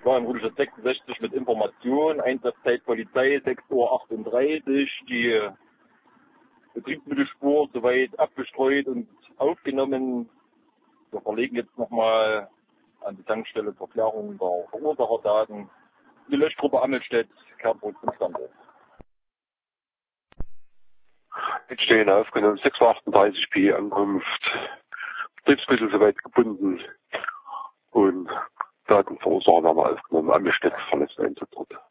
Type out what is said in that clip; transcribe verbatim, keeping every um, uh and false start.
Ja, im Rudelstadt sechsundsechzig mit Information, Einsatzzeit Polizei sechs Uhr achtunddreißig, die Betriebsmittelspur soweit abgestreut und aufgenommen. Wir verlegen jetzt nochmal an die Tankstelle zur Klärung der Verursacherdaten. Die Löschgruppe Ammelstedt kehrt zurück zum Standort. Jetzt stehen aufgenommen sechs Uhr achtunddreißig P Ankunft, Betriebsmittel soweit gebunden und Datenverursacher haben wir aufgenommen, Ammelstedt verletzt Einsatz dort.